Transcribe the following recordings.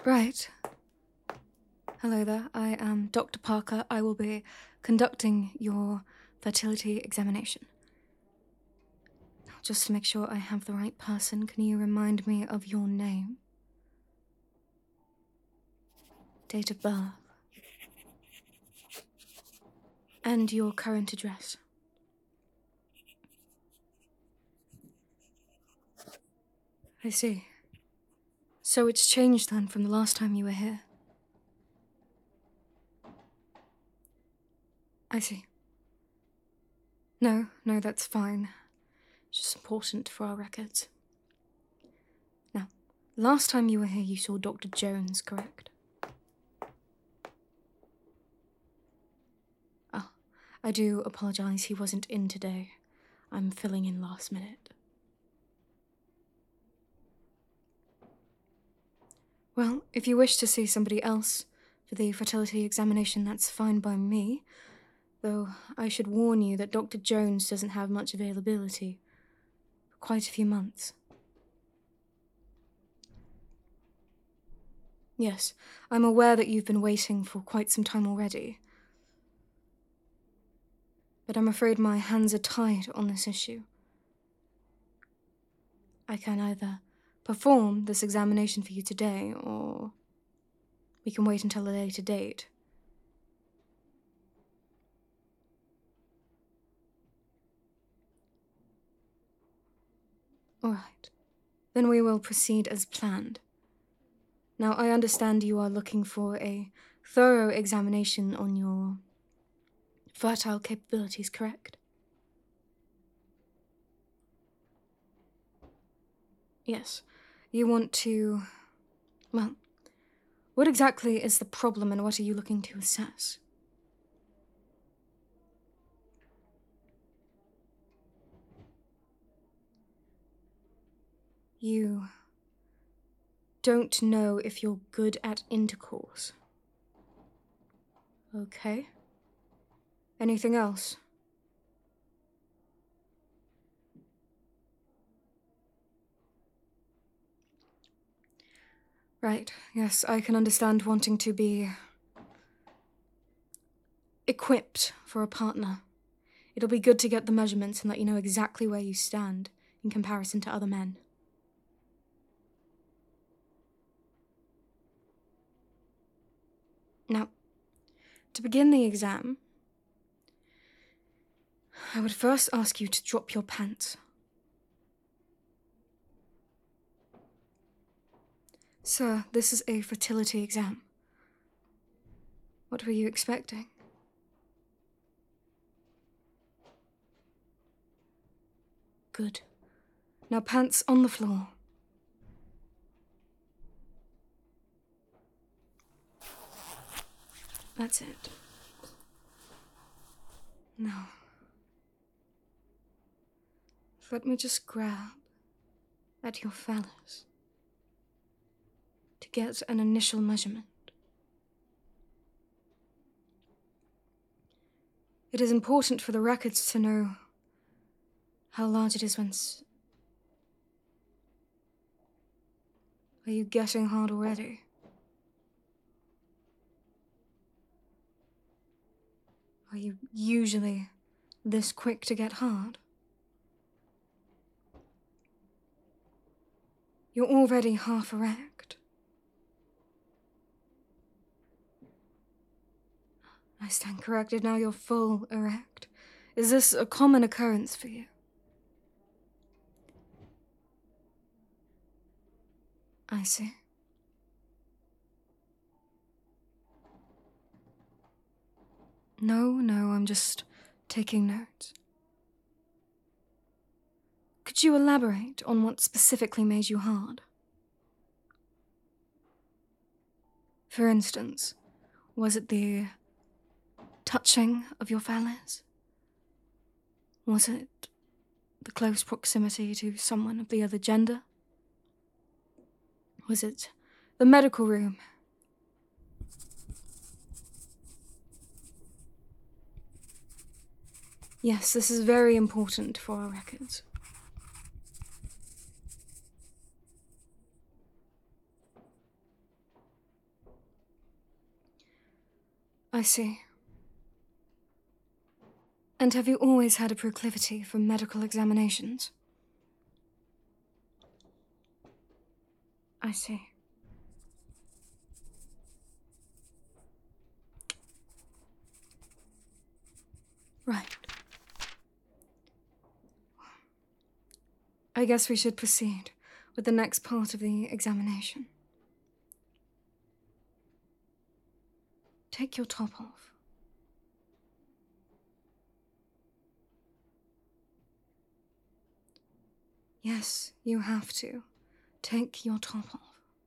Right. Hello there, I am Dr. Parker. I will be conducting your fertility examination. Now, just to make sure I have the right person, can you remind me of your name? Date of birth? And your current address? I see. So it's changed then from the last time you were here? I see. No, that's fine. It's just important for our records. Now, last time you were here, you saw Dr. Jones, correct? Oh, I do apologize, he wasn't in today. I'm filling in last minute. Well, if you wish to see somebody else for the fertility examination, that's fine by me. Though I should warn you that Dr. Jones doesn't have much availability for quite a few months. Yes, I'm aware that you've been waiting for quite some time already. But I'm afraid my hands are tied on this issue. I can either perform this examination for you today, or we can wait until a later date. All right. Then we will proceed as planned. Now, I understand you are looking for a thorough examination on your fertile capabilities, correct? Yes. You want to... Well, what exactly is the problem and what are you looking to assess? You don't know if you're good at intercourse. Okay. Anything else? Right, yes, I can understand wanting to be equipped for a partner. It'll be good to get the measurements and let you know exactly where you stand in comparison to other men. Now, to begin the exam, I would first ask you to drop your pants. Sir, this is a fertility exam. What were you expecting? Good. Now pants on the floor. That's it. Now, let me just grab at your phallus to get an initial measurement. It is important for the records to know how large it is when... Are you getting hard already? Are you usually this quick to get hard? You're already half erect. I stand corrected, now you're full erect. Is this a common occurrence for you? I see. No, I'm just taking notes. Could you elaborate on what specifically made you hard? For instance, was it the touching of your phallus? Was it the close proximity to someone of the other gender? Was it the medical room? Yes, this is very important for our records. I see. And have you always had a proclivity for medical examinations? I see. Right. I guess we should proceed with the next part of the examination. Take your top off. Yes, you have to. Take your top off.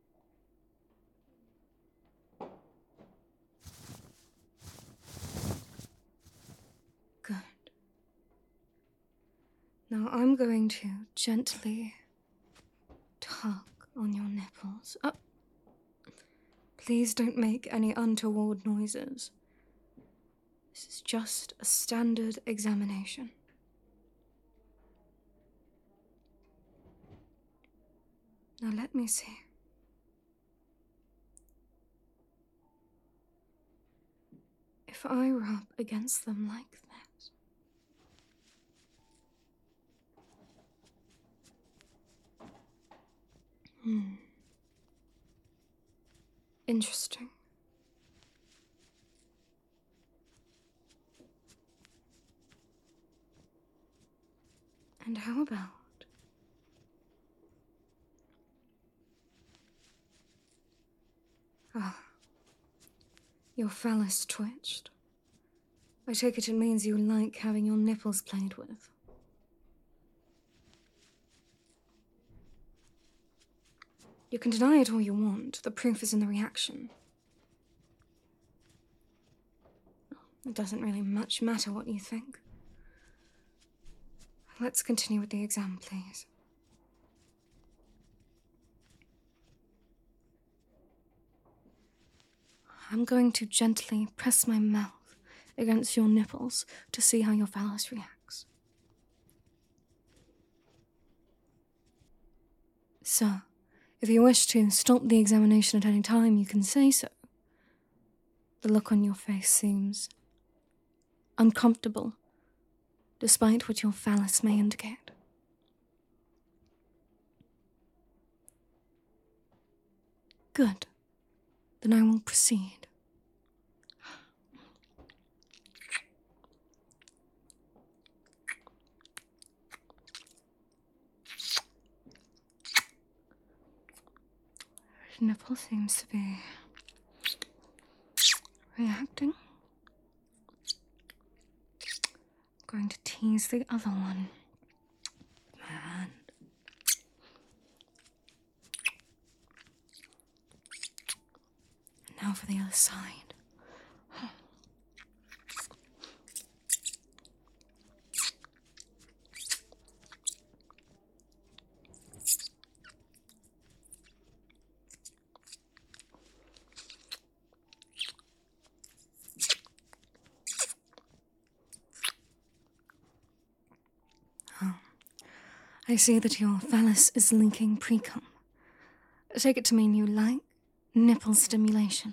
Good. Now I'm going to gently tug on your nipples. Oh. Please don't make any untoward noises. This is just a standard examination. Now let me see. If I rub against them like this. Interesting. And how about your phallus twitched. I take it means you like having your nipples played with. You can deny it all you want. The proof is in the reaction. It doesn't really much matter what you think. Let's continue with the exam, please. I'm going to gently press my mouth against your nipples to see how your phallus reacts. Sir, if you wish to stop the examination at any time, you can say so. The look on your face seems uncomfortable, despite what your phallus may indicate. Good. Then I will proceed. Your nipple seems to be reacting. I'm going to tease the other one with my hand. Now for the other side. I see that your phallus is linking precum. I take it to mean you like nipple stimulation.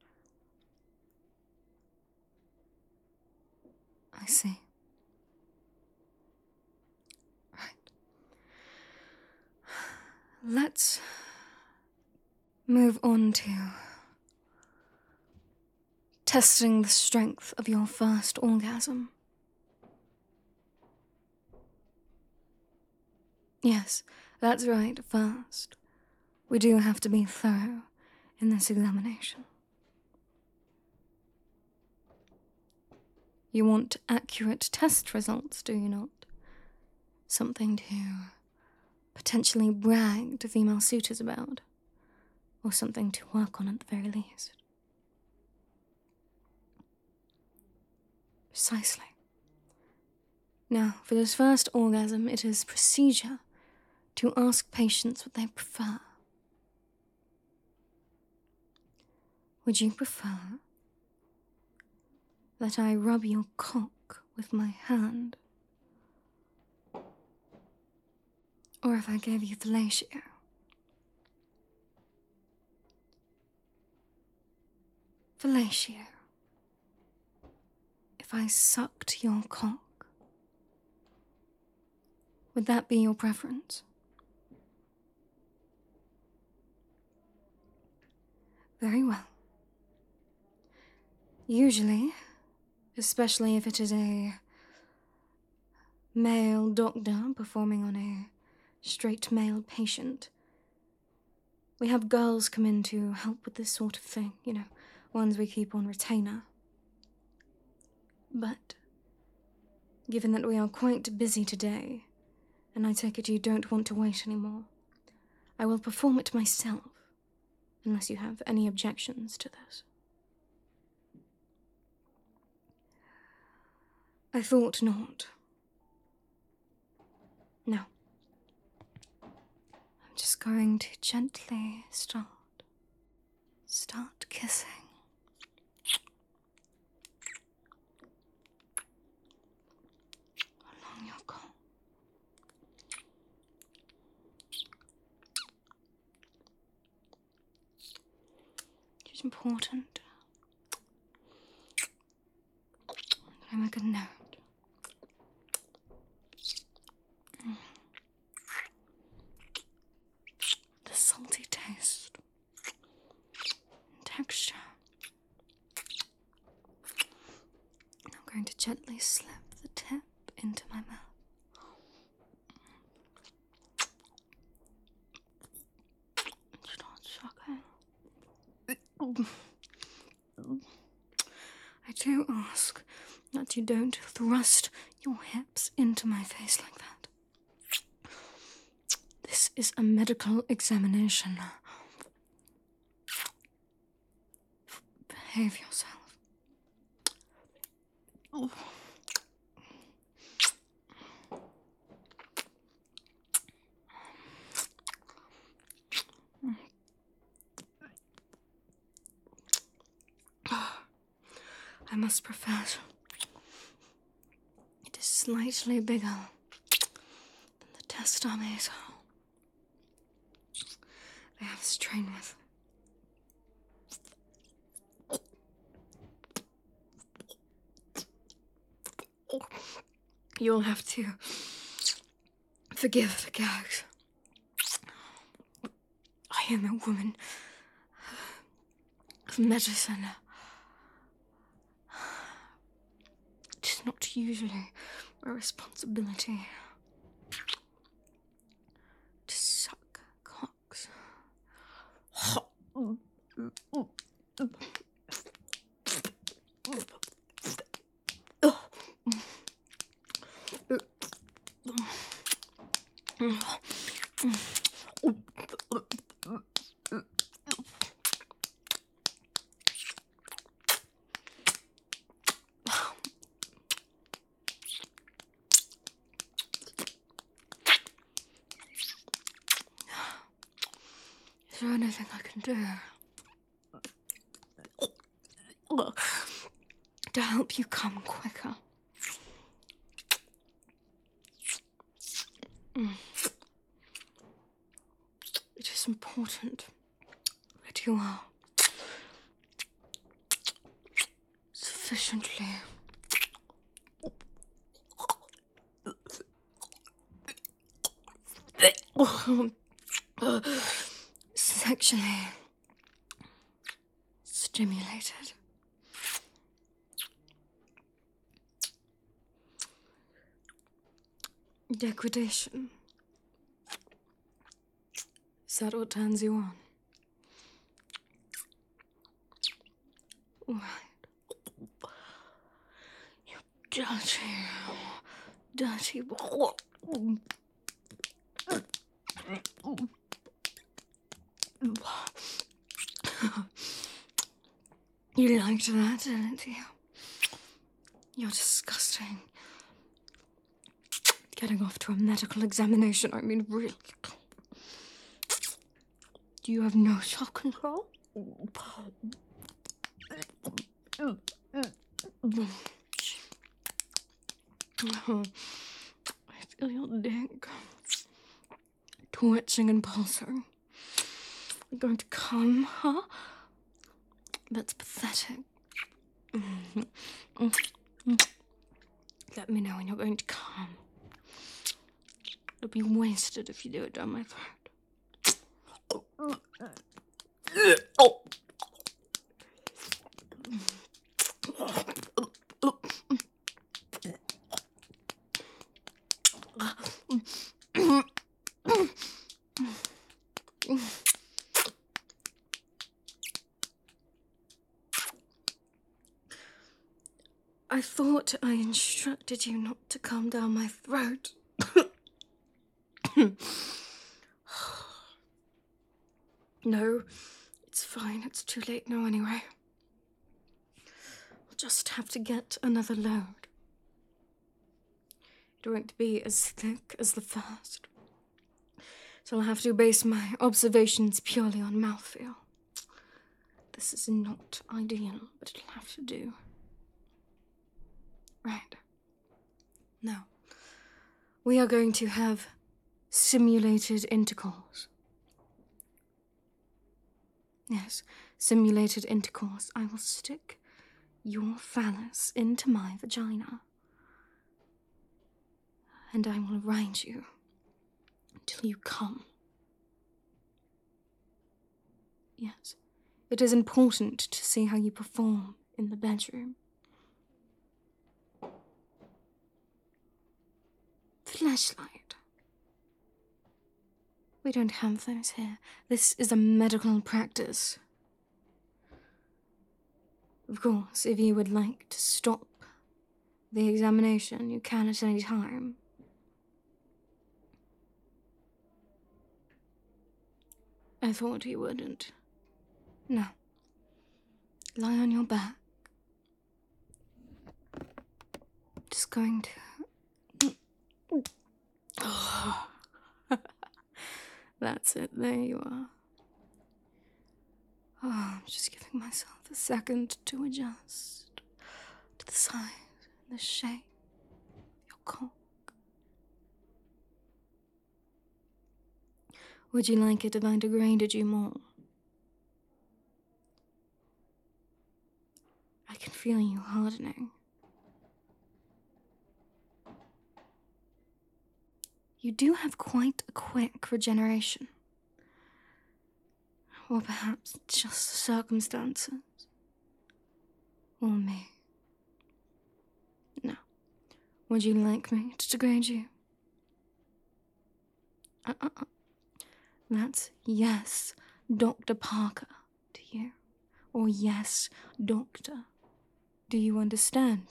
I see. Right. Let's move on to testing the strength of your first orgasm. Yes, that's right, first. We do have to be thorough in this examination. You want accurate test results, do you not? Something to potentially brag to female suitors about, or something to work on at the very least. Precisely. Now, for this first orgasm, it is procedure to ask patients what they prefer. Would you prefer that I rub your cock with my hand? Or if I gave you fellatio? Fellatio. if I sucked your cock? Would that be your preference? Very well. Usually, especially if it is a male doctor performing on a straight male patient, we have girls come in to help with this sort of thing, ones we keep on retainer. But, given that we are quite busy today, and I take it you don't want to wait anymore, I will perform it myself, unless you have any objections to this. I thought not. Now, I'm just going to gently start kissing. Along your cock. It's important. I'm gonna make a note. The salty taste and texture. I'm going to gently slip the tip into my mouth. Start sucking. I do ask that you don't thrust your hips into my face like that. This is a medical examination. Behave yourself. Oh. I must profess, it is slightly bigger than the test dummies they have us train with. You'll have to forgive the gags. I am a woman of medicine. It is not usually my responsibility to suck cocks. Is there anything I can do to help you come quicker? It is important that you are sufficiently sexually stimulated. Degradation. Is that what turns you on? Right. You dirty boy. You liked that, didn't you? You're disgusting. Getting off to a medical examination, I mean, really. Do you have no self-control? I feel your dick twitching and pulsing. You're going to come, huh? That's pathetic. Let me know when you're going to come. It'll be wasted if you do it down my throat. Oh. I thought I instructed you not to come down my throat. No, it's fine. It's too late now anyway. We'll just have to get another load. It won't be as thick as the first. So I'll have to base my observations purely on mouthfeel. This is not ideal, but it'll have to do. Right. Now, we are going to have simulated intercourse. Yes, simulated intercourse. I will stick your phallus into my vagina. And I will ride you until you come. Yes, it is important to see how you perform in the bedroom. Flashlight. We don't have those here. This is a medical practice. Of course, if you would like to stop the examination, you can at any time. I thought you wouldn't. No. Lie on your back. Just going to... Oh. That's it, there you are. Oh, I'm just giving myself a second to adjust to the size and the shape of your cock. Would you like it if I degraded you more? I can feel you hardening. You do have quite a quick regeneration. Or perhaps it's just the circumstances. Or me. No. Would you like me to degrade you? That's yes, Dr. Parker, to you. Or yes, doctor. Do you understand?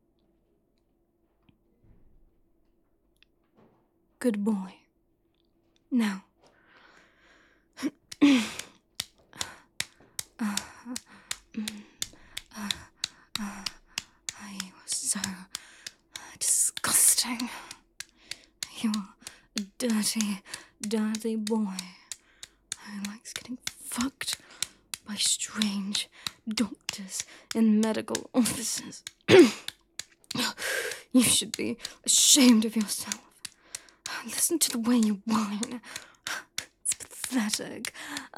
Good boy. Now. You are so disgusting. You are a dirty, dirty boy who likes getting fucked by strange doctors in medical offices. You should be ashamed of yourself. Listen to the way you whine. It's pathetic.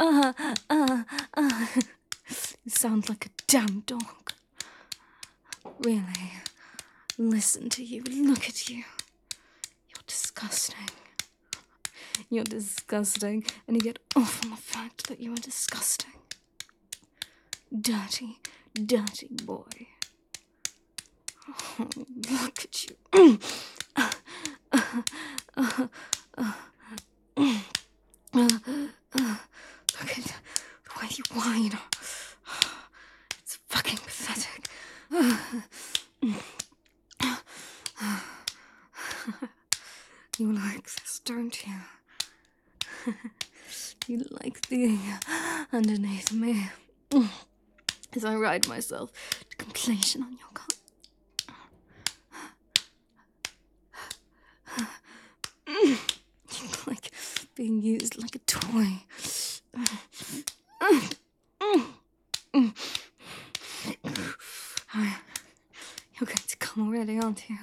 You sound like a damn dog. Really. Listen to you. Look at you. You're disgusting. You're disgusting, and you get off on the fact that you are disgusting. Dirty, dirty boy. Oh, look at you. Look at the way you whine. It's fucking pathetic. You like this, don't you? You like being underneath me as I ride myself to completion on your cock. You like being used like a toy. You're going to come already, aren't you?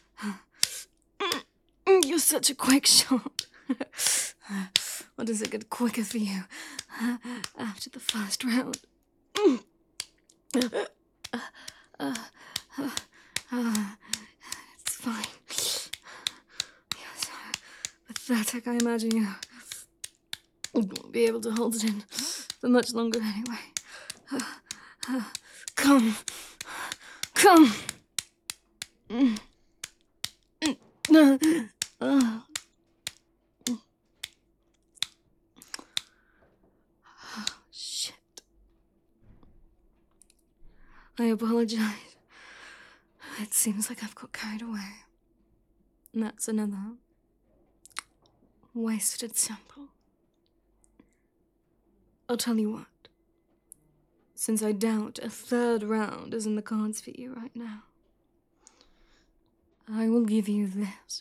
You're such a quick shot. Or does it get quicker for you after the first round? It's fine. You're so pathetic. I imagine you won't be able to hold it in for much longer anyway. Come. Come. Shit. I apologize. It seems like I've got carried away. And that's another wasted sample. I'll tell you what. Since I doubt a third round is in the cards for you right now, I will give you this.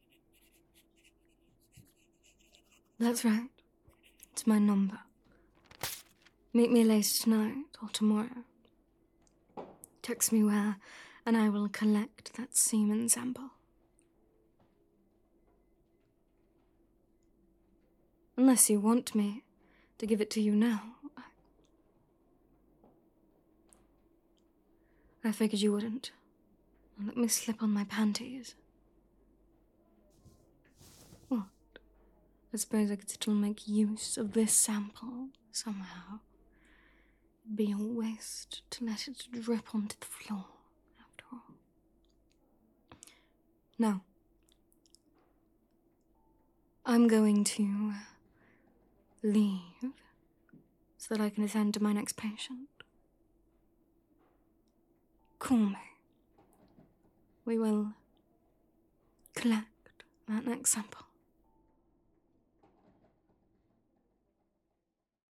That's right. It's my number. Meet me later tonight or tomorrow. Text me where, and I will collect that semen sample. Unless you want me to give it to you now. I figured you wouldn't. Let me slip on my panties. What? I suppose I could still make use of this sample somehow. It'd be a waste to let it drip onto the floor, after all. Now, I'm going to leave so that I can attend to my next patient. Call me. We will collect that next sample.